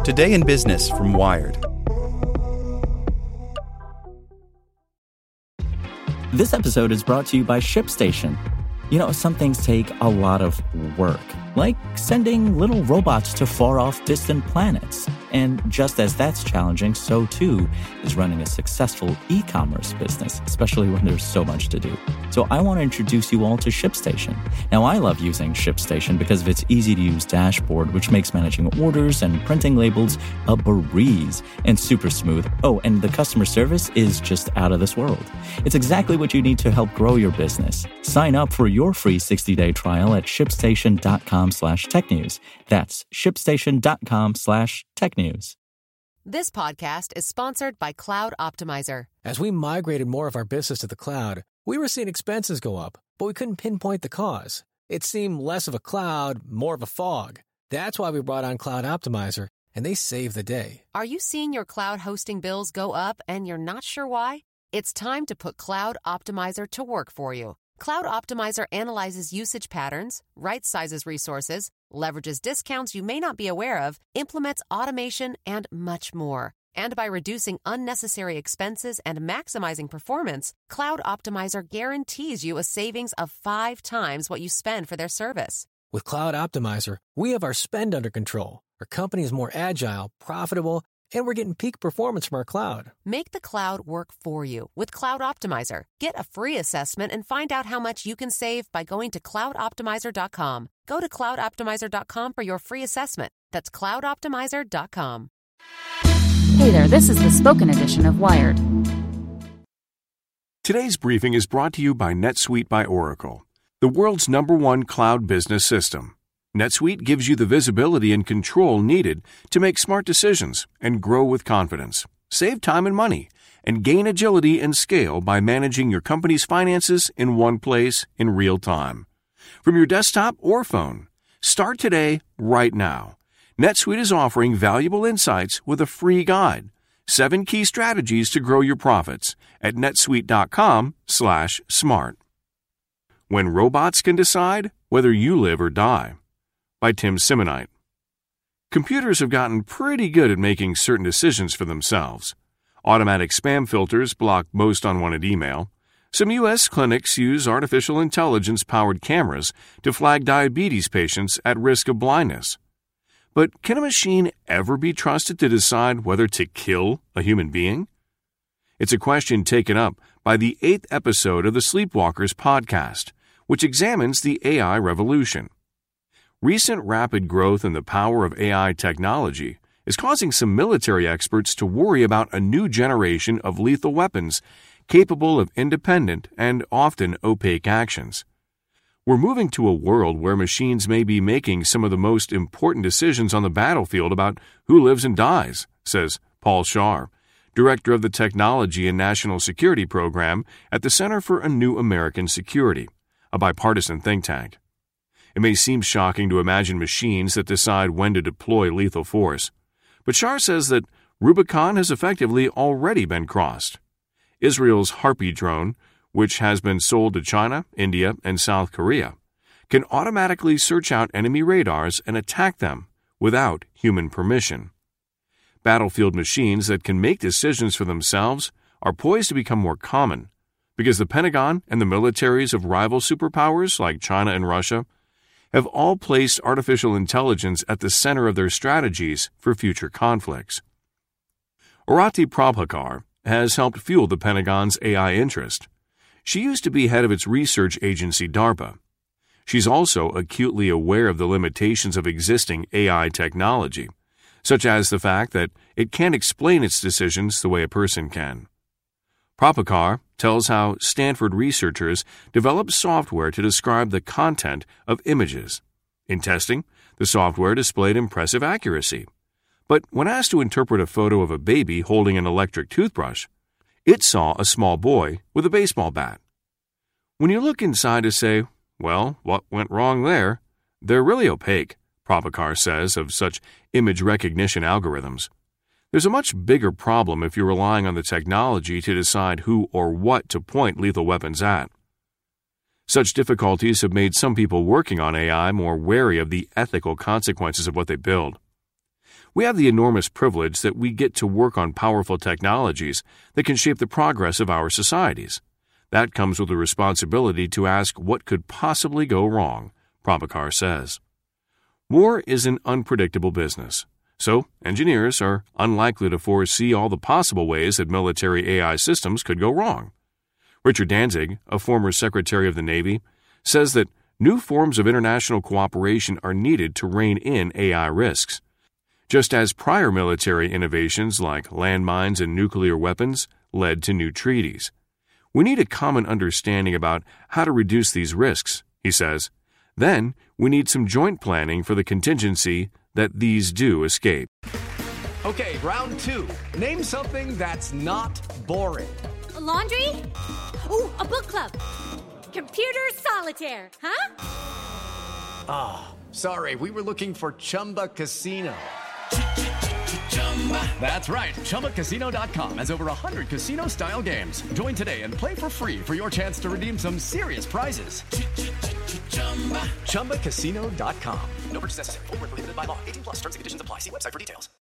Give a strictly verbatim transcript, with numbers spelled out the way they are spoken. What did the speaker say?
Today in Business from Wired. This episode is brought to you by ShipStation. You know, some things take a lot of work, like sending little robots to far-off distant planets. And just as that's challenging, so too is running a successful e-commerce business, especially when there's so much to do. So I want to introduce you all to ShipStation. Now, I love using ShipStation because of its easy-to-use dashboard, which makes managing orders and printing labels a breeze and super smooth. Oh, and the customer service is just out of this world. It's exactly what you need to help grow your business. Sign up for your free sixty-day trial at shipstation.com slash tech news. That's shipstation.com slash tech news. This podcast is sponsored by Cloud Optimizer. As we migrated more of our business to the cloud, we were seeing expenses go up, but we couldn't pinpoint the cause. It seemed less of a cloud, more of a fog. That's why we brought on Cloud Optimizer, and they saved the day. Are you seeing your cloud hosting bills go up and you're not sure why? It's time to put Cloud Optimizer to work for you. Cloud Optimizer analyzes usage patterns, right-sizes resources, leverages discounts you may not be aware of, implements automation, and much more. And by reducing unnecessary expenses and maximizing performance, Cloud Optimizer guarantees you a savings of five times what you spend for their service. With Cloud Optimizer, we have our spend under control. Our company is more agile, profitable, and we're getting peak performance from our cloud. Make the cloud work for you with Cloud Optimizer. Get a free assessment and find out how much you can save by going to cloud optimizer dot com. Go to cloud optimizer dot com for your free assessment. That's cloud optimizer dot com. Hey there, this is the spoken edition of Wired. Today's briefing is brought to you by NetSuite by Oracle, the world's number one cloud business system. NetSuite gives you the visibility and control needed to make smart decisions and grow with confidence, save time and money, and gain agility and scale by managing your company's finances in one place in real time. From your desktop or phone, start today, right now. NetSuite is offering valuable insights with a free guide, seven key strategies to grow your profits at netsuite.com slash smart. When robots can decide whether you live or die. By Tim Simonite. Computers have gotten pretty good at making certain decisions for themselves. Automatic spam filters block most unwanted email. Some U S clinics use artificial intelligence-powered cameras to flag diabetes patients at risk of blindness. But can a machine ever be trusted to decide whether to kill a human being? It's a question taken up by the eighth episode of the Sleepwalkers podcast, which examines the A I revolution. Recent rapid growth in the power of A I technology is causing some military experts to worry about a new generation of lethal weapons capable of independent and often opaque actions. We're moving to a world where machines may be making some of the most important decisions on the battlefield about who lives and dies, says Paul Scharr, director of the Technology and National Security Program at the Center for a New American Security, a bipartisan think tank. It may seem shocking to imagine machines that decide when to deploy lethal force, but Scharr says that Rubicon has effectively already been crossed. Israel's Harpy drone, which has been sold to China, India, and South Korea, can automatically search out enemy radars and attack them without human permission. Battlefield machines that can make decisions for themselves are poised to become more common because the Pentagon and the militaries of rival superpowers like China and Russia have all placed artificial intelligence at the center of their strategies for future conflicts. Arati Prabhakar has helped fuel the Pentagon's A I interest. She used to be head of its research agency DARPA. She's also acutely aware of the limitations of existing A I technology, such as the fact that it can't explain its decisions the way a person can. Prabhakar tells how Stanford researchers developed software to describe the content of images. In testing, the software displayed impressive accuracy. But when asked to interpret a photo of a baby holding an electric toothbrush, it saw a small boy with a baseball bat. When you look inside to say, well, what went wrong there? They're really opaque, Prabhakar says of such image recognition algorithms. There's a much bigger problem if you're relying on the technology to decide who or what to point lethal weapons at. Such difficulties have made some people working on A I more wary of the ethical consequences of what they build. We have the enormous privilege that we get to work on powerful technologies that can shape the progress of our societies. That comes with the responsibility to ask what could possibly go wrong, Prabhakar says. War is an unpredictable business, so engineers are unlikely to foresee all the possible ways that military A I systems could go wrong. Richard Danzig, a former Secretary of the Navy, says that new forms of international cooperation are needed to rein in A I risks. Just as prior military innovations like landmines and nuclear weapons led to new treaties. We need a common understanding about how to reduce these risks, he says. Then, we need some joint planning for the contingency that these do escape. Okay, round two. Name something that's not boring. A laundry? Ooh, a book club. Computer solitaire, huh? Ah, oh, sorry, we were looking for Chumba Casino. That's right, Chumba Casino dot com has over one hundred casino-style games. Join today and play for free for your chance to redeem some serious prizes. Chumba Casino dot com. No purchase necessary. Void where prohibited by law. eighteen plus. Terms and conditions apply. See website for details.